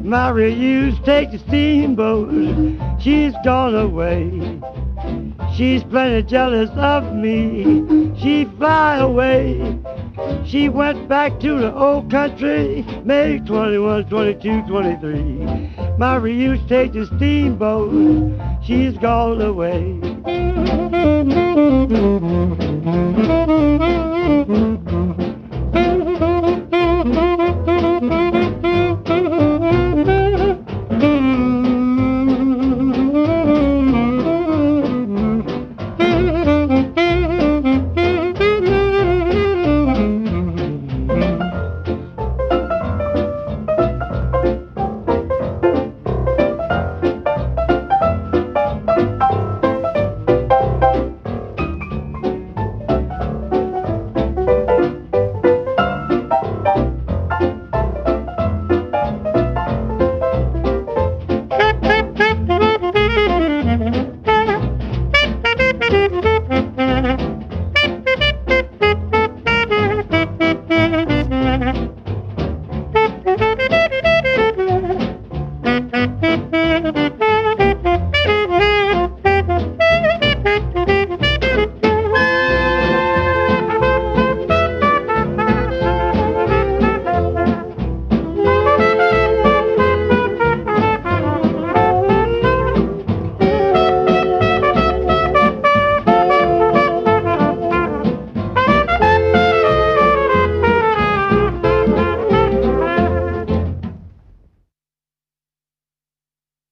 Mary used to take the steamboat. She's gone away. She's plenty jealous of me. She fly away. She went back to the old country, May 21, 22, 23. Mary used to take the steamboat. She's gone away.